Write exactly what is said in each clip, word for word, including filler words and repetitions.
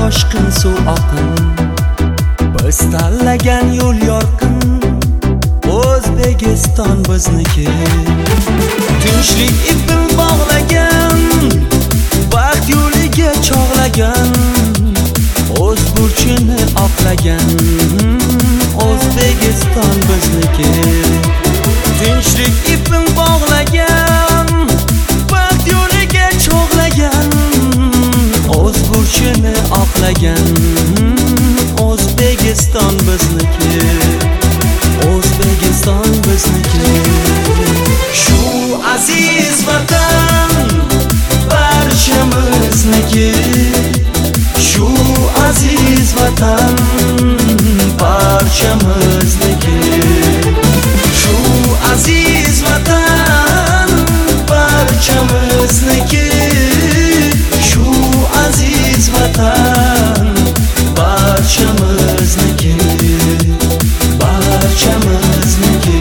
toshqin suv oqin, biz tanlagan yo'l yorqin, O'zbekiston bizniki. Tinchlik ipin bog'lagan, baxt yo'liga chog'lagan, o'z burchini oqlagan, O'zbekiston bizniki. Tinchlik ipin bog'lagan, baxt yo'liga chog'lagan, o'z burchini oqlagan, O'zbekiston bizniki. O'zbekiston bizniki. Shu aziz vatan barchamizniki. Shu aziz vatan barchamizniki. Shu aziz vatan barchamizniki. Shu aziz vatan barchamizniki. Barchamizniki.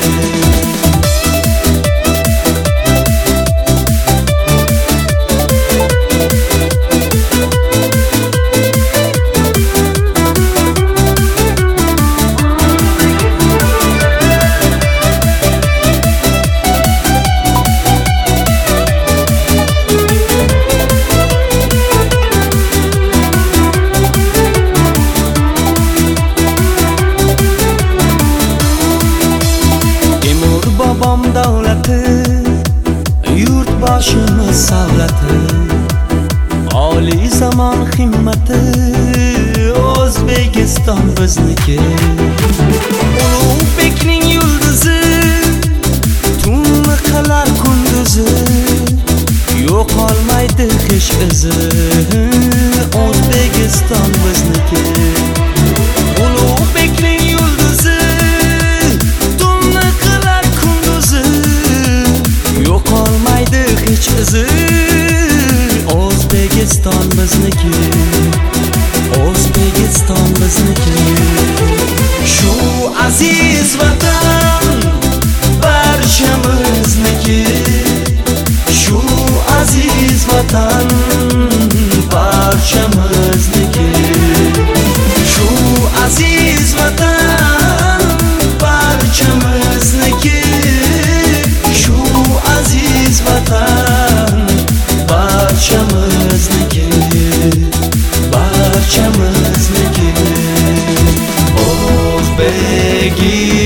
Bobom davlati, yurtboshimiz savlati, oliy zamon himmati, O'zbekiston bizniki. Ulug'bekning yulduzi, tunni qilar kunduzi, yo'qolmaydi hech izi, O'zbekiston bizniki. Ulug'bekning yulduzi, yo'qolmaydi hech izi, O'zbekiston bizniki. O'zbekiston bizniki. Shu aziz vatan barchamizniki. Shu aziz vatan barchamizniki. Shu aziz vatan barchamizniki. Shu aziz vatan barchamizniki. Barchamizniki. O'zbekiston